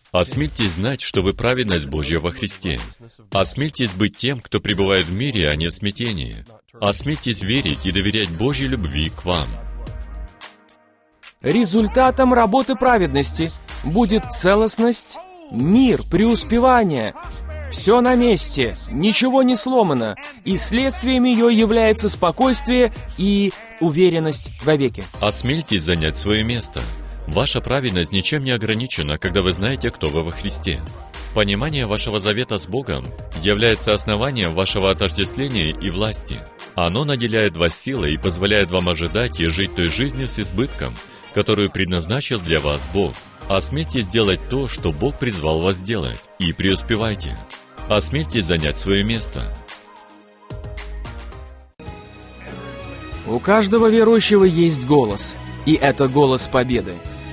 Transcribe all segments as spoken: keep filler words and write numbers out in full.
Осмельтесь знать, что вы праведность Божья во Христе. Осмельтесь быть тем, кто пребывает в мире, а не в смятении. Осмельтесь верить и доверять Божьей любви к вам. Результатом работы праведности будет целостность, мир, преуспевание. Все на месте, ничего не сломано, и следствием ее является спокойствие и уверенность вовеки. Осмельтесь занять свое место. Ваша праведность ничем не ограничена, когда вы знаете, кто вы во Христе. Понимание вашего завета с Богом является основанием вашего отождествления и власти. Оно наделяет вас силой и позволяет вам ожидать и жить той жизнью с избытком, которую предназначил для вас Бог. Осмельтесь делать то, что Бог призвал вас делать, и преуспевайте. Осмельтесь занять свое место. У каждого верующего есть голос, и это голос победы.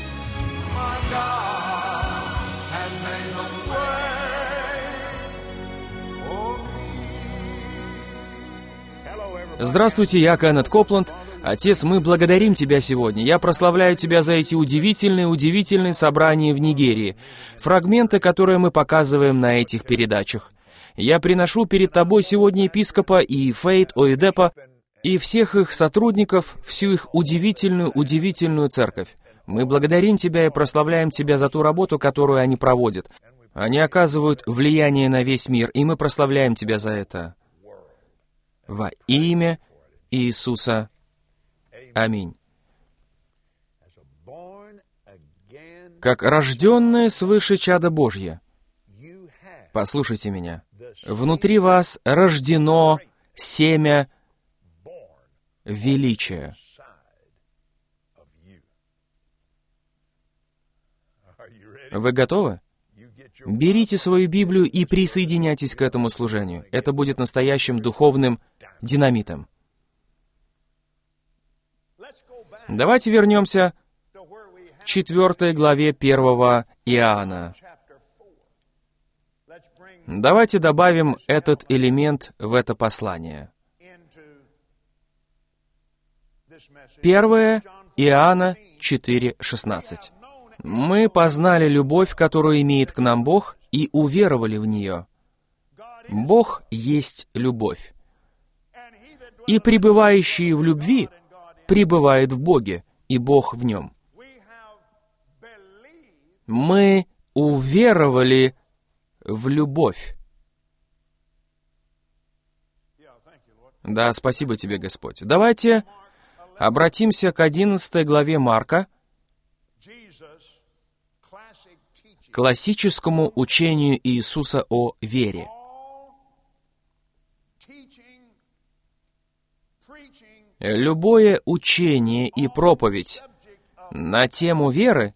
Здравствуйте, я Кеннет Копланд. Отец, мы благодарим Тебя сегодня. Я прославляю Тебя за эти удивительные-удивительные собрания в Нигерии, фрагменты, которые мы показываем на этих передачах. Я приношу перед Тобой сегодня епископа и Фейт Оедепа и всех их сотрудников, всю их удивительную-удивительную церковь. Мы благодарим Тебя и прославляем Тебя за ту работу, которую они проводят. Они оказывают влияние на весь мир, и мы прославляем Тебя за это. Во имя Иисуса. Аминь. Как рожденное свыше чадо Божье, послушайте меня, внутри вас рождено семя величия. Вы готовы? Берите свою Библию и присоединяйтесь к этому служению. Это будет настоящим духовным динамитом. Давайте вернемся к четвертой главе первого Иоанна. Давайте добавим этот элемент в это послание. первое Иоанна четыре шестнадцать. «Мы познали любовь, которую имеет к нам Бог, и уверовали в нее. Бог есть любовь. И пребывающий в любви пребывает в Боге, и Бог в нем. Мы уверовали в любовь». Да, спасибо тебе, Господь. Давайте обратимся к одиннадцатой главе Марка, классическому учению Иисуса о вере. Любое учение и проповедь на тему веры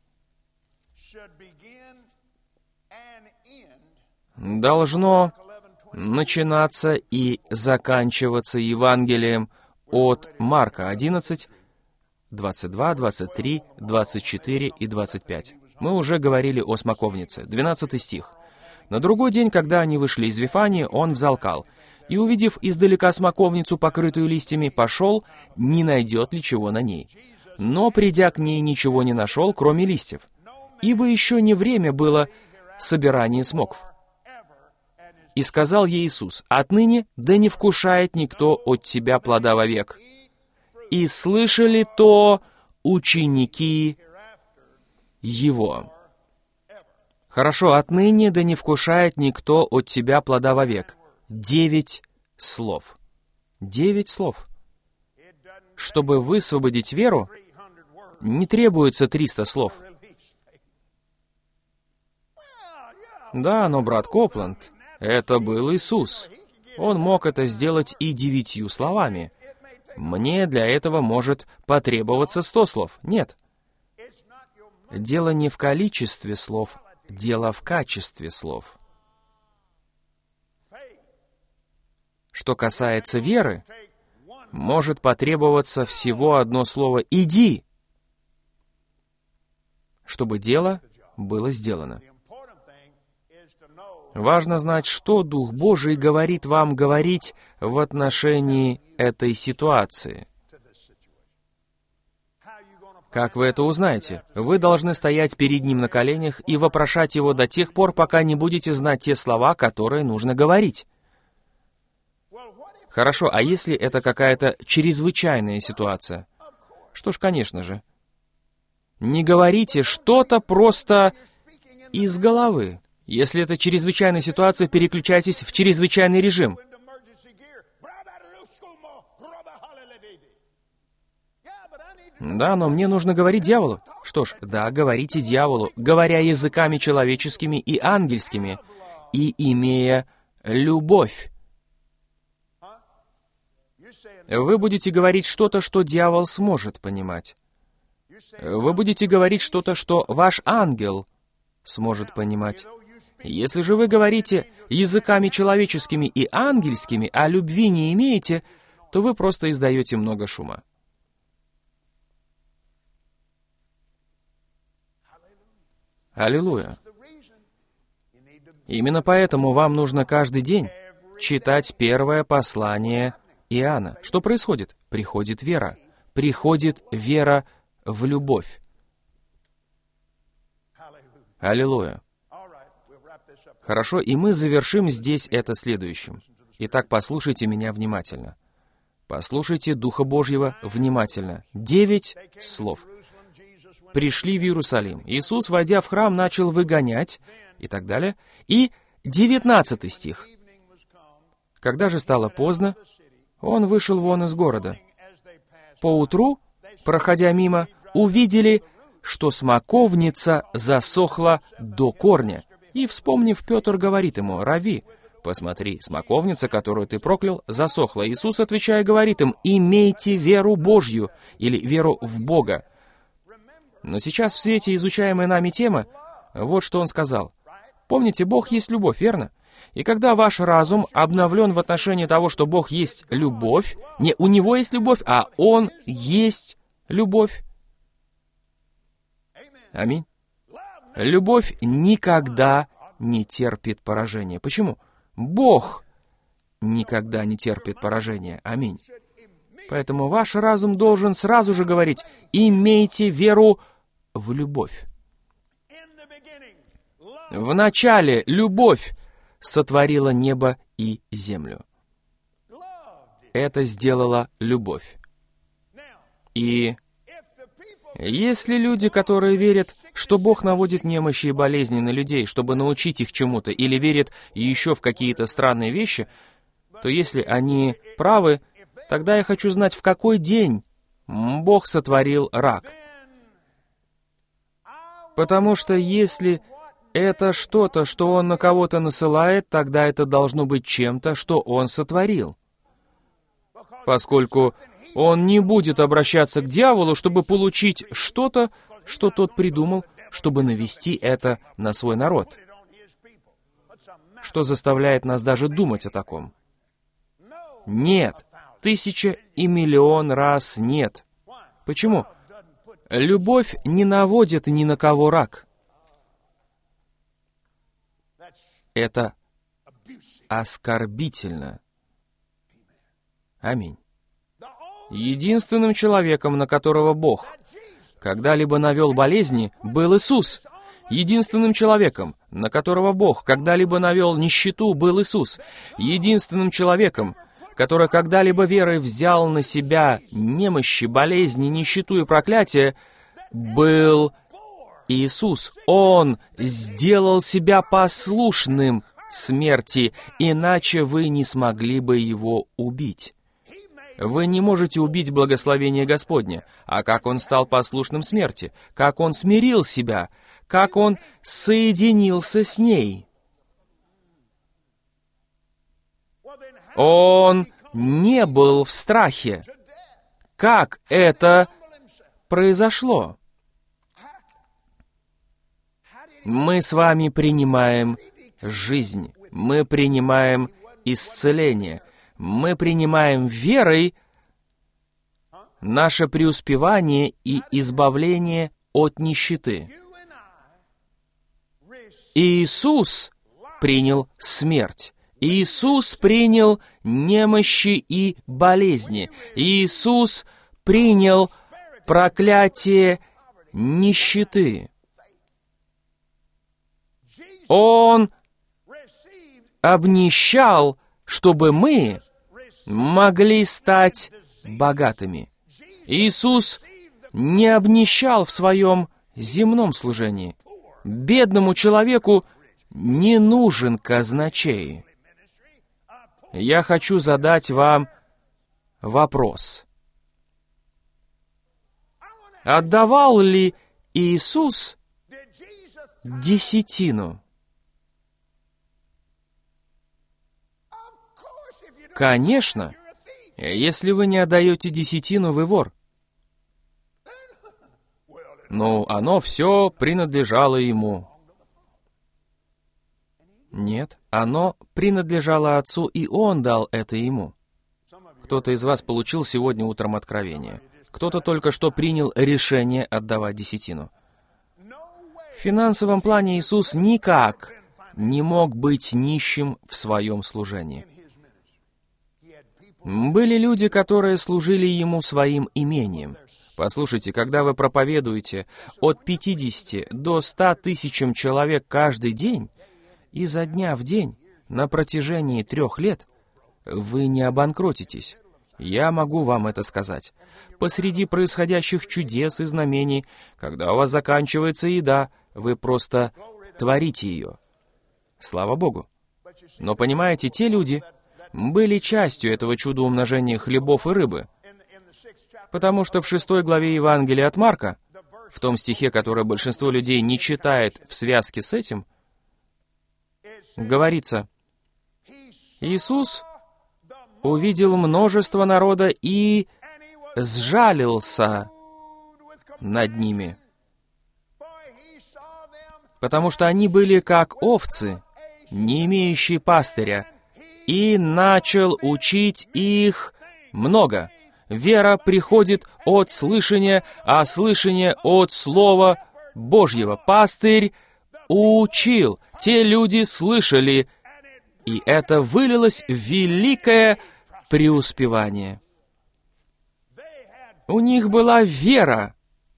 должно начинаться и заканчиваться Евангелием от Марка одиннадцать, двадцать два, двадцать три, двадцать четыре и двадцать пять. Мы уже говорили о смоковнице. двенадцатый стих. «На другой день, когда они вышли из Вифании, он взалкал, и, увидев издалека смоковницу, покрытую листьями, пошел, не найдет ли чего на ней. Но, придя к ней, ничего не нашел, кроме листьев. Ибо еще не время было собирания смокв. И сказал ей Иисус: отныне да не вкушает никто от тебя плода вовек. И слышали то ученики Его». Хорошо, отныне да не вкушает никто от тебя плода вовек. Девять слов. Девять слов. Чтобы высвободить веру, не требуется триста слов. Да, но, брат Копланд, это был Иисус. Он мог это сделать и девятью словами. Мне для этого может потребоваться сто слов. Нет. Дело не в количестве слов, дело в качестве слов. Что касается веры, может потребоваться всего одно слово «иди», чтобы дело было сделано. Важно знать, что Дух Божий говорит вам говорить в отношении этой ситуации. Как вы это узнаете? Вы должны стоять перед Ним на коленях и вопрошать Его до тех пор, пока не будете знать те слова, которые нужно говорить. Хорошо, а если это какая-то чрезвычайная ситуация? Что ж, конечно же. Не говорите что-то просто из головы. Если это чрезвычайная ситуация, переключайтесь в чрезвычайный режим. Да, но мне нужно говорить дьяволу. Что ж, да, говорите дьяволу, говоря языками человеческими и ангельскими, и имея любовь. Вы будете говорить что-то, что дьявол сможет понимать. Вы будете говорить что-то, что ваш ангел сможет понимать. Если же вы говорите языками человеческими и ангельскими, а любви не имеете, то вы просто издаете много шума. Аллилуйя. Именно поэтому вам нужно каждый день читать первое послание Иоанна. Что происходит? Приходит вера. Приходит вера в любовь. Аллилуйя. Хорошо, и мы завершим здесь это следующим. Итак, послушайте меня внимательно. Послушайте Духа Божьего внимательно. Девять слов. Пришли в Иерусалим. Иисус, войдя в храм, начал выгонять, и так далее. И девятнадцатый стих. Когда же стало поздно, он вышел вон из города. Поутру, проходя мимо, увидели, что смоковница засохла до корня. И, вспомнив, Петр говорит ему: «Рави, посмотри, смоковница, которую ты проклял, засохла». Иисус, отвечая, говорит им: «Имейте веру Божью», или веру в Бога. Но сейчас в свете изучаемой нами темы, вот что он сказал. Помните, Бог есть любовь, верно? И когда ваш разум обновлен в отношении того, что Бог есть любовь, не у Него есть любовь, а Он есть любовь. Аминь. Любовь никогда не терпит поражения. Почему? Бог никогда не терпит поражения. Аминь. Поэтому ваш разум должен сразу же говорить: имейте веру в любовь. В начале любовь сотворила небо и землю. Это сделала любовь. И если люди, которые верят, что Бог наводит немощи и болезни на людей, чтобы научить их чему-то, или верят еще в какие-то странные вещи, то если они правы, тогда я хочу знать, в какой день Бог сотворил рак. Потому что если это что-то, что Он на кого-то насылает, тогда это должно быть чем-то, что Он сотворил. Поскольку Он не будет обращаться к дьяволу, чтобы получить что-то, что тот придумал, чтобы навести это на свой народ. Что заставляет нас даже думать о таком? Нет. Тысяча и миллион раз нет. Почему? Любовь не наводит ни на кого рак. Это оскорбительно. Аминь. Единственным человеком, на которого Бог когда-либо навел болезни, был Иисус. Единственным человеком, на которого Бог когда-либо навел нищету, был Иисус. Единственным человеком, который когда-либо верой взял на себя немощи, болезни, нищету и проклятие, был Иисус. Он сделал себя послушным смерти, иначе вы не смогли бы Его убить. Вы не можете убить благословение Господне. А как Он стал послушным смерти? Как Он смирил себя? Как Он соединился с ней? Он не был в страхе. Как это произошло? Мы с вами принимаем жизнь. Мы принимаем исцеление. Мы принимаем верой наше преуспевание и избавление от нищеты. Иисус принял смерть. Иисус принял немощи и болезни. Иисус принял проклятие нищеты. Он обнищал, чтобы мы могли стать богатыми. Иисус не обнищал в своем земном служении. Бедному человеку не нужен казначей. Я хочу задать вам вопрос. Отдавал ли Иисус десятину? Конечно. Если вы не отдаете десятину, вы вор. Ну, оно все принадлежало ему. Нет, оно принадлежало Отцу, и Он дал это ему. Кто-то из вас получил сегодня утром откровение. Кто-то только что принял решение отдавать десятину. В финансовом плане Иисус никак не мог быть нищим в своем служении. Были люди, которые служили Ему своим имением. Послушайте, когда вы проповедуете от пятидесяти до ста тысячам человек каждый день, изо дня в день, на протяжении трех лет, вы не обанкротитесь. Я могу вам это сказать. Посреди происходящих чудес и знамений, когда у вас заканчивается еда, вы просто творите ее. Слава Богу. Но понимаете, те люди были частью этого чуда умножения хлебов и рыбы. Потому что в шестой главе Евангелия от Марка, в том стихе, который большинство людей не читает в связке с этим, говорится: Иисус увидел множество народа и сжалился над ними, потому что они были как овцы, не имеющие пастыря, и начал учить их много. Вера приходит от слышания, а слышание от Слова Божьего. Пастырь учил, те люди слышали, и это вылилось в великое преуспевание. У них была вера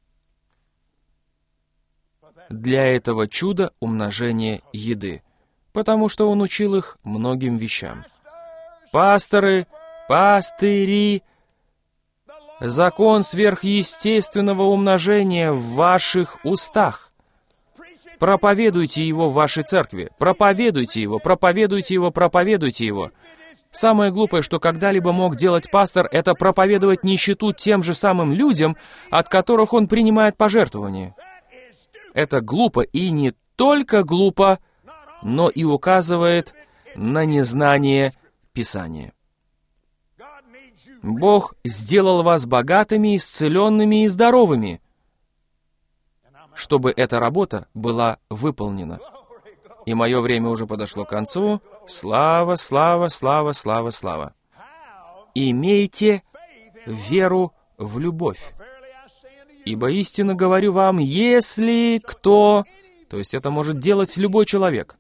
для этого чуда умножения еды, потому что Он учил их многим вещам. Пасторы, пастыри, закон сверхъестественного умножения в ваших устах. Проповедуйте его в вашей церкви. Проповедуйте его, проповедуйте его, проповедуйте его. Самое глупое, что когда-либо мог делать пастор, это проповедовать нищету тем же самым людям, от которых он принимает пожертвования. Это глупо, и не только глупо, но и указывает на незнание Писания. Бог сделал вас богатыми, исцеленными и здоровыми, чтобы эта работа была выполнена. И мое время уже подошло к концу. Слава, слава, слава, слава, слава. Имейте веру в любовь. Ибо истинно говорю вам, если кто... То есть это может делать любой человек.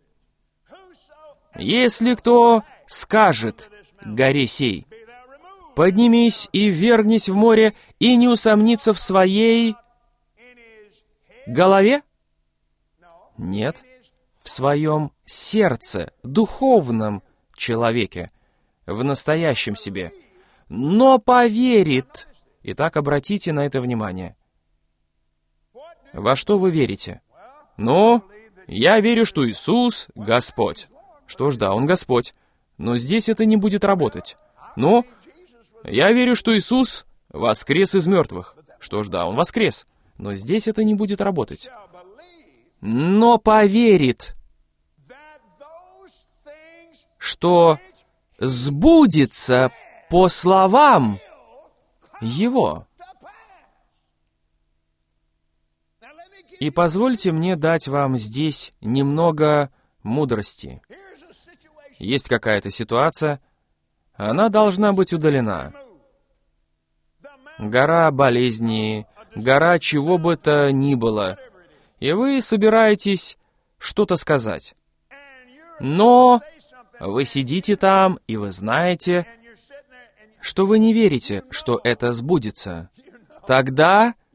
Если кто скажет горе сей: поднимись и ввергнись в море, и не усомнится в своей голове? Нет. В своем сердце, духовном человеке, в настоящем себе. Но поверит. Итак, обратите на это внимание. Во что вы верите? Ну, я верю, что Иисус — Господь. Что ж, да, Он Господь. Но здесь это не будет работать. Ну, я верю, что Иисус воскрес из мертвых. Что ж, да, Он воскрес. Но здесь это не будет работать. Но поверит, что сбудется по словам Его. И позвольте мне дать вам здесь немного мудрости. Есть какая-то ситуация, она должна быть удалена. Гора болезни, гора чего бы то ни было, и вы собираетесь что-то сказать. Но вы сидите там, и вы знаете, что вы не верите, что это сбудется. Тогда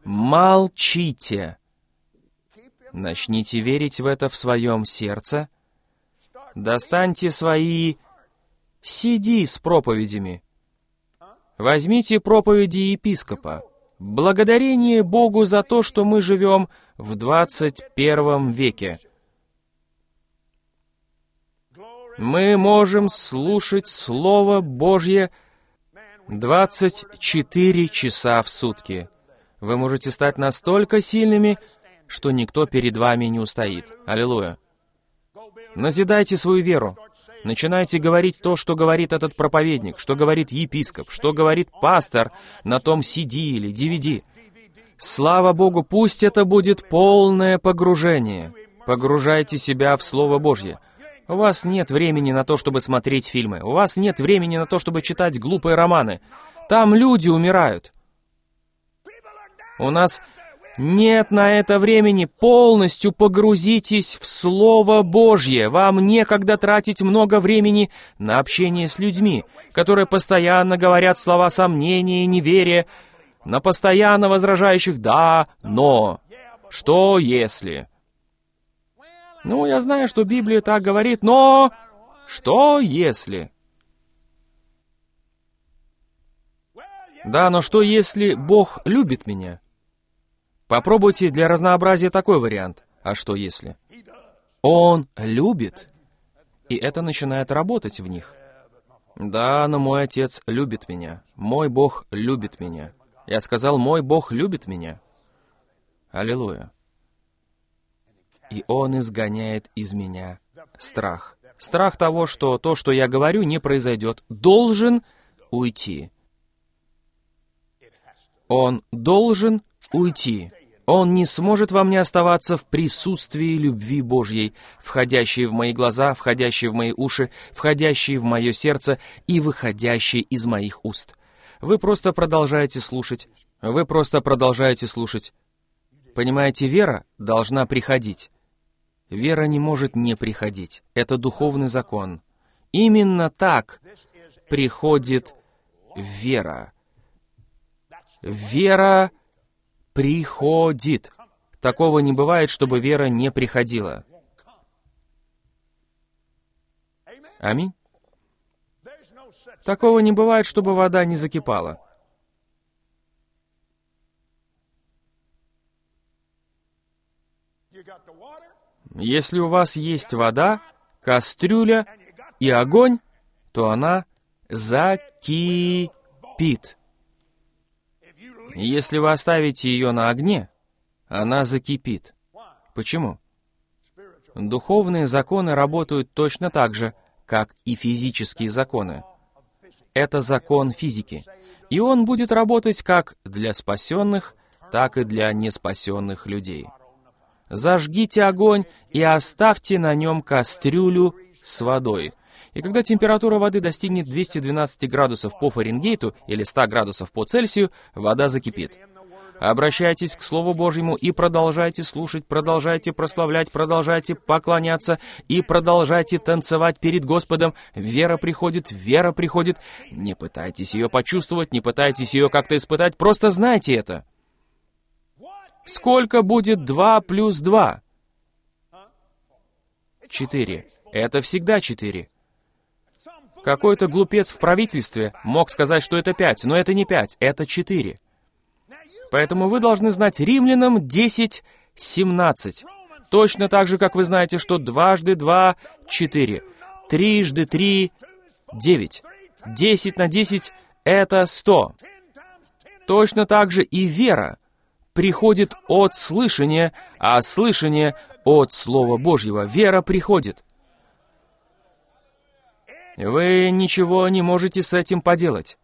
молчите. Начните верить в это в своем сердце. Достаньте свои си ди с проповедями. Возьмите проповеди епископа. Благодарение Богу за то, что мы живем в двадцать первом веке. Мы можем слушать Слово Божье двадцать четыре часа в сутки. Вы можете стать настолько сильными, что никто перед вами не устоит. Аллилуйя. Назидайте свою веру. Начинайте говорить то, что говорит этот проповедник, что говорит епископ, что говорит пастор на том си ди или ди ви ди. Слава Богу, пусть это будет полное погружение. Погружайте себя в Слово Божье. У вас нет времени на то, чтобы смотреть фильмы. У вас нет времени на то, чтобы читать глупые романы. Там люди умирают. У нас нет на это времени. Полностью погрузитесь в Слово Божье. Вам некогда тратить много времени на общение с людьми, которые постоянно говорят слова сомнения и неверия, на постоянно возражающих «да», «но», «что если». Ну, я знаю, что Библия так говорит, но что если? Да, но что если Бог любит меня? Попробуйте для разнообразия такой вариант. А что если? Он любит, и это начинает работать в них. Да, но мой Отец любит меня. Мой Бог любит меня. Я сказал, мой Бог любит меня. Аллилуйя. И Он изгоняет из меня страх. Страх того, что то, что я говорю, не произойдет, должен уйти. Он должен уйти. Он не сможет во мне оставаться в присутствии любви Божьей, входящей в мои глаза, входящей в мои уши, входящей в мое сердце и выходящей из моих уст. Вы просто продолжаете слушать. Вы просто продолжаете слушать. Понимаете, вера должна приходить. Вера не может не приходить. Это духовный закон. Именно так приходит вера. Вера приходит. Такого не бывает, чтобы вера не приходила. Аминь. Такого не бывает, чтобы вода не закипала. Если у вас есть вода, кастрюля и огонь, то она закипит. Если вы оставите ее на огне, она закипит. Почему? Духовные законы работают точно так же, как и физические законы. Это закон физики. И он будет работать как для спасенных, так и для неспасенных людей. Зажгите огонь и оставьте на нем кастрюлю с водой. И когда температура воды достигнет двухсот двенадцати градусов по Фаренгейту или ста градусов по Цельсию, вода закипит. Обращайтесь к Слову Божьему и продолжайте слушать, продолжайте прославлять, продолжайте поклоняться и продолжайте танцевать перед Господом. Вера приходит, вера приходит. Не пытайтесь ее почувствовать, не пытайтесь ее как-то испытать, просто знайте это. Сколько будет два плюс два? Четыре. Это всегда четыре. Какой-то глупец в правительстве мог сказать, что это пять, но это не пять, это четыре. Поэтому вы должны знать Римлянам десять семнадцать. Точно так же, как вы знаете, что дважды два — четыре. Трижды три — девять. Десять на десять — это сто. Точно так же и вера приходит от слышания, а слышание от Слова Божьего. Вера приходит. Вы ничего не можете с этим поделать.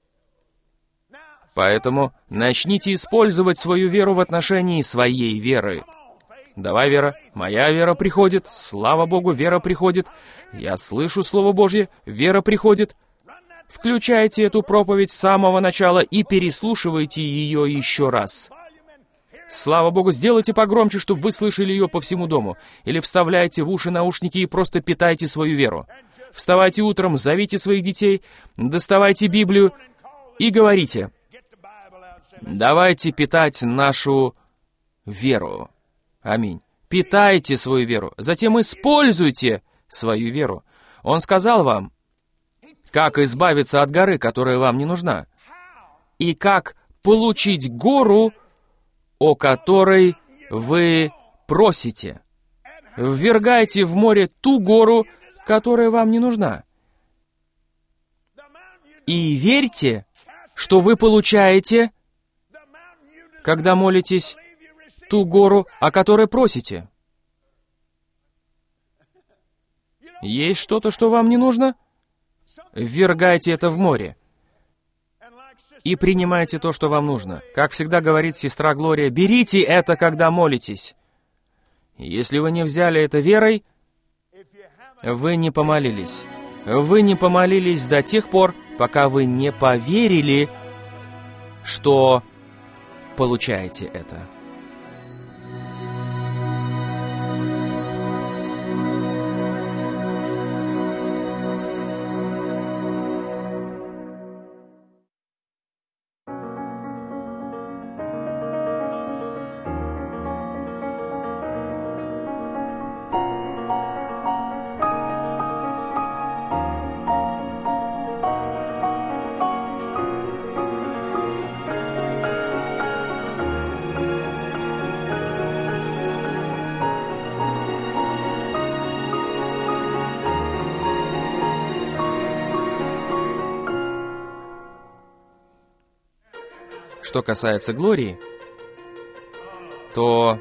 Поэтому начните использовать свою веру в отношении своей веры. Давай, вера, моя вера приходит, слава Богу, вера приходит. Я слышу Слово Божье, вера приходит. Включайте эту проповедь с самого начала и переслушивайте ее еще раз. Слава Богу, сделайте погромче, чтобы вы слышали ее по всему дому. Или вставляйте в уши наушники и просто питайте свою веру. Вставайте утром, зовите своих детей, доставайте Библию и говорите: Давайте питать нашу веру. Аминь. Питайте свою веру, затем используйте свою веру. Он сказал вам, как избавиться от горы, которая вам не нужна, и как получить гору, о которой вы просите. Ввергайте в море ту гору, которая вам не нужна. И верьте, что вы получаете, когда молитесь, ту гору, о которой просите. Есть что-то, что вам не нужно? Ввергайте это в море. И принимайте то, что вам нужно. Как всегда говорит сестра Глория, берите это, когда молитесь. Если вы не взяли это верой, вы не помолились. Вы не помолились до тех пор, пока вы не поверили, что получаете это. Что касается Глории, то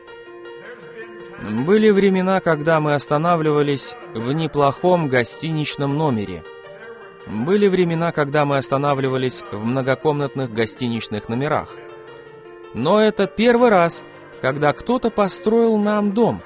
были времена, когда мы останавливались в неплохом гостиничном номере. Были времена, когда мы останавливались в многокомнатных гостиничных номерах. Но это первый раз, когда кто-то построил нам дом.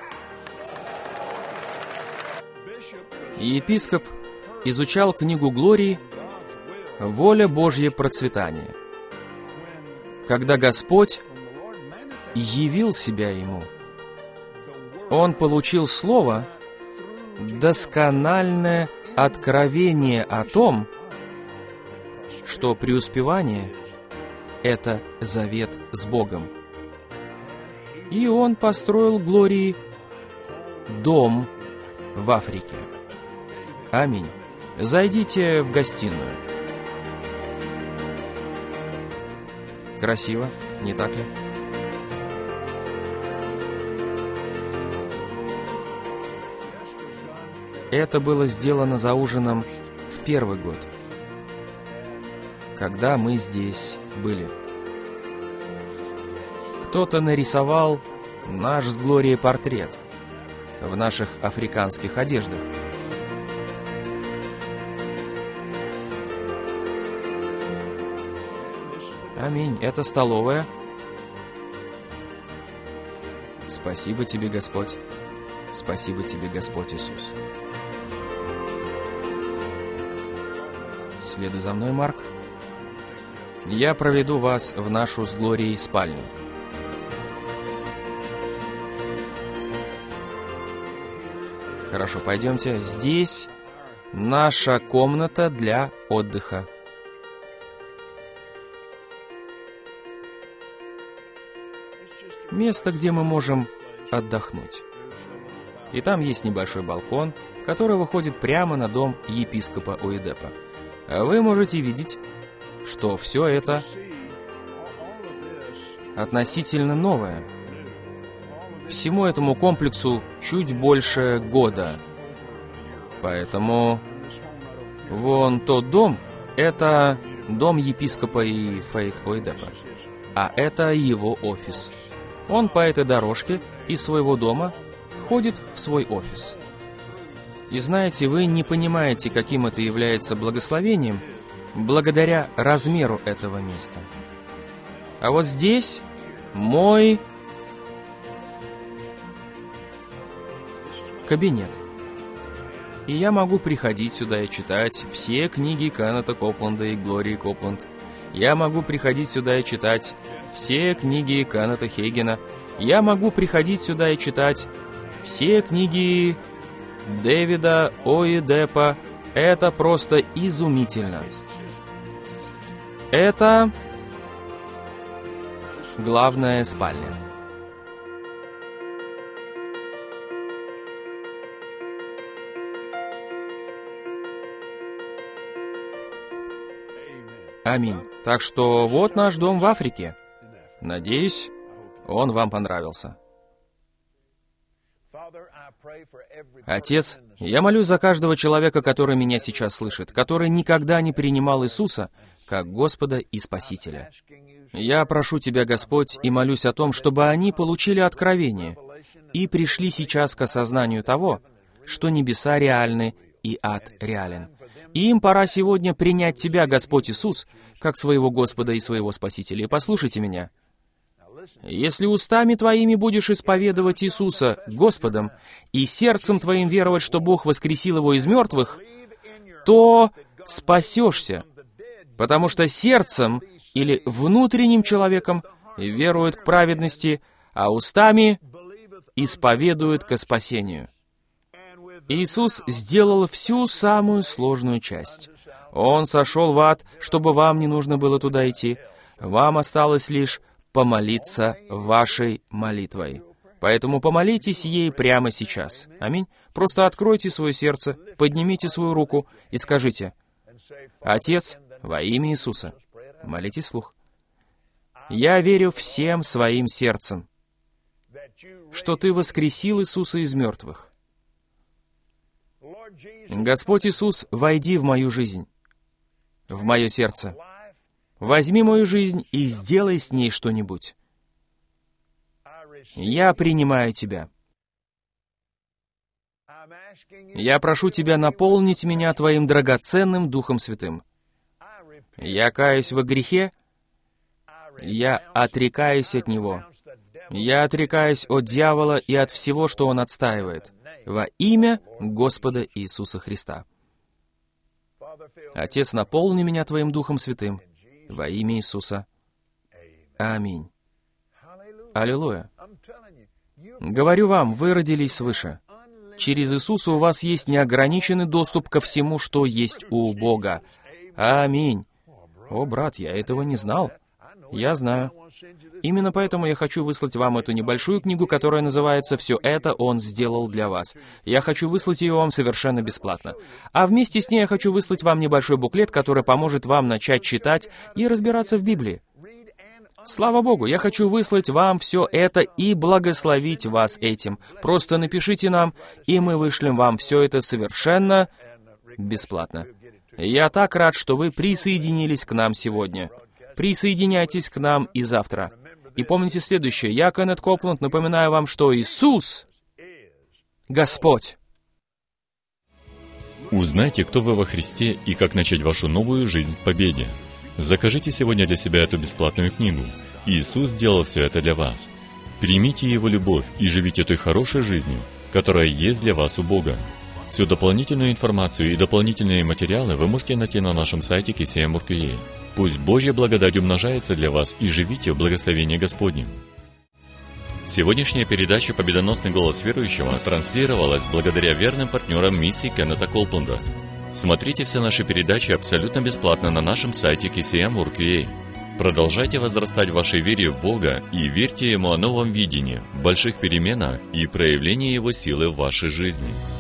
Епископ изучал книгу Глории «Воля Божье процветания», когда Господь явил себя ему. Он получил слово, доскональное откровение о том, что преуспевание — это завет с Богом. И он построил Глории дом в Африке. Аминь. Зайдите в гостиную. Красиво, не так ли? Это было сделано за ужином в первый год, когда мы здесь были. Кто-то нарисовал наш с Глорией портрет в наших африканских одеждах. Аминь. Это столовая. Спасибо тебе, Господь. Спасибо тебе, Господь Иисус. Следуй за мной, Марк. Я проведу вас в нашу с Глорией спальню. Хорошо, пойдемте. Здесь наша комната для отдыха. Место, где мы можем отдохнуть. И там есть небольшой балкон, который выходит прямо на дом епископа Оедепа. Вы можете видеть, что все это относительно новое. Всему этому комплексу чуть больше года. Поэтому вон тот дом — это дом епископа и Фейт Оедепа. А это его офис. Он по этой дорожке из своего дома ходит в свой офис. И знаете, вы не понимаете, каким это является благословением, благодаря размеру этого места. А вот здесь мой кабинет. И я могу приходить сюда и читать все книги Кеннета Копленда и Глории Копланд. Я могу приходить сюда и читать все книги Кеннета Хейгена. Я могу приходить сюда и читать все книги Дэвида Оедепа. Это просто изумительно. Это Главная спальня. Аминь. Так что вот наш дом в Африке. Надеюсь, он вам понравился. Отец, я молюсь за каждого человека, который меня сейчас слышит, который никогда не принимал Иисуса как Господа и Спасителя. Я прошу Тебя, Господь, и молюсь о том, чтобы они получили откровение и пришли сейчас к осознанию того, что небеса реальны и ад реален. И им пора сегодня принять Тебя, Господь Иисус, как своего Господа и своего Спасителя. И послушайте меня. Если устами Твоими будешь исповедовать Иисуса Господом и сердцем Твоим веровать, что Бог воскресил Его из мертвых, то спасешься, потому что сердцем или внутренним человеком верует к праведности, а устами исповедует ко спасению. Иисус сделал всю самую сложную часть. Он сошел в ад, чтобы вам не нужно было туда идти. Вам осталось лишь помолиться вашей молитвой. Поэтому помолитесь ей прямо сейчас. Аминь. Просто откройте свое сердце, поднимите свою руку и скажите: «Отец, во имя Иисуса». Молитесь вслух. «Я верю всем своим сердцем, что Ты воскресил Иисуса из мертвых. Господь Иисус, войди в мою жизнь, в мое сердце. Возьми мою жизнь и сделай с ней что-нибудь. Я принимаю Тебя. Я прошу Тебя наполнить меня Твоим драгоценным Духом Святым. Я каюсь во грехе, я отрекаюсь от него. Я отрекаюсь от дьявола и от всего, что он отстаивает, во имя Господа Иисуса Христа. Отец, наполни меня Твоим Духом Святым, во имя Иисуса. Аминь. Аллилуйя. Говорю вам, вы родились свыше. Через Иисуса у вас есть неограниченный доступ ко всему, что есть у Бога. Аминь. О, брат, я этого не знал. Я знаю. Именно поэтому я хочу выслать вам эту небольшую книгу, которая называется «Все это Он сделал для вас». Я хочу выслать ее вам совершенно бесплатно. А вместе с ней я хочу выслать вам небольшой буклет, который поможет вам начать читать и разбираться в Библии. Слава Богу, я хочу выслать вам все это и благословить вас этим. Просто напишите нам, и мы вышлем вам все это совершенно бесплатно. Я так рад, что вы присоединились к нам сегодня. Присоединяйтесь к нам и завтра. И помните следующее. Я, Кеннет Копланд, напоминаю вам, что Иисус — Господь. Узнайте, кто вы во Христе и как начать вашу новую жизнь в победе. Закажите сегодня для себя эту бесплатную книгу. Иисус сделал все это для вас. Примите Его любовь и живите той хорошей жизнью, которая есть для вас у Бога. Всю дополнительную информацию и дополнительные материалы вы можете найти на нашем сайте кей си эм точка ю а. Пусть Божья благодать умножается для вас, и живите в благословении Господнем. Сегодняшняя передача «Победоносный голос верующего» транслировалась благодаря верным партнерам миссии Кеннета Копланда. Смотрите все наши передачи абсолютно бесплатно на нашем сайте кей си эм точка ю а. Продолжайте возрастать в вашей вере в Бога и верьте Ему о новом видении, больших переменах и проявлении Его силы в вашей жизни.